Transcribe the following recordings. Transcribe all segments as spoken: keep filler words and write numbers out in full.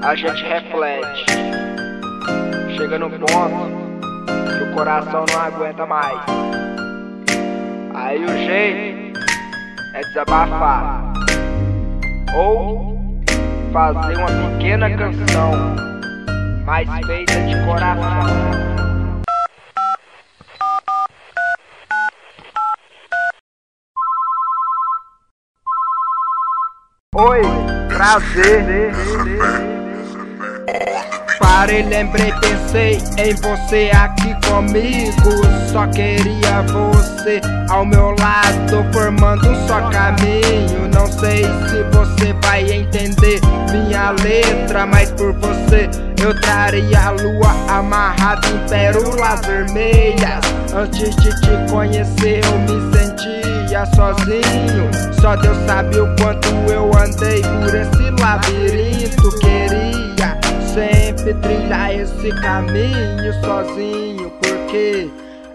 a gente reflete. Chega no ponto que o coração não aguenta mais. Aí o jeito é desabafar ou fazer uma pequena canção, mais feita de coração. Oi, prazer. Parei, lembrei, pensei em você aqui comigo. Só queria você ao meu lado, formando um só caminho. Não sei se você vai entender minha letra, mas por você eu traria a lua amarrada em pérolas vermelhas. Antes de te conhecer eu me sentia sozinho. Só Deus sabe o quanto eu andei por esse labirinto. Queria sempre trilhar esse caminho sozinho, porque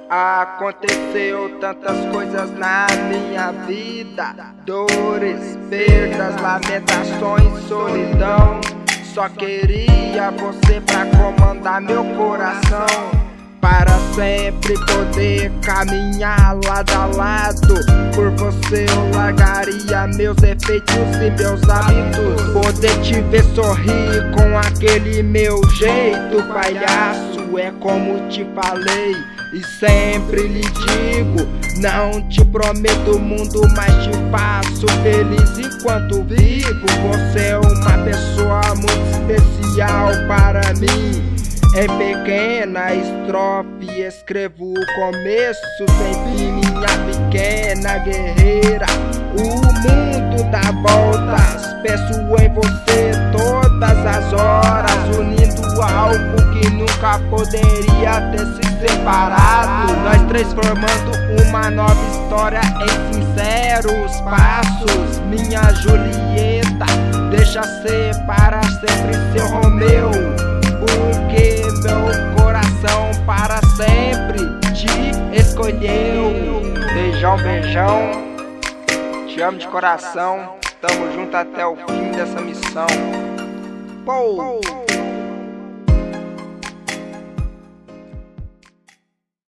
aconteceu tantas coisas na minha vida: dores, perdas, lamentações, solidão. Só queria você pra comandar meu coração, para sempre poder caminhar lado a lado. Por você eu largaria meus defeitos e meus hábitos. Poder te ver sorrir com aquele meu jeito palhaço, é como te falei e sempre lhe digo: não te prometo o mundo, mas te faço feliz enquanto vivo. Você é uma pessoa muito especial para mim. Em pequena estrofe escrevo o começo sem fim, minha pequena guerreira. O mundo dá voltas, penso em você todas as horas, unindo algo que nunca poderia ter se separado. Nós três formando uma nova história em sinceros passos. Minha Julieta, deixa ser para sempre seu Romeu, porque meu coração para sempre te escolheu. Beijão, beijão, te amo de coração. Tamo junto até o fim dessa missão. Pou.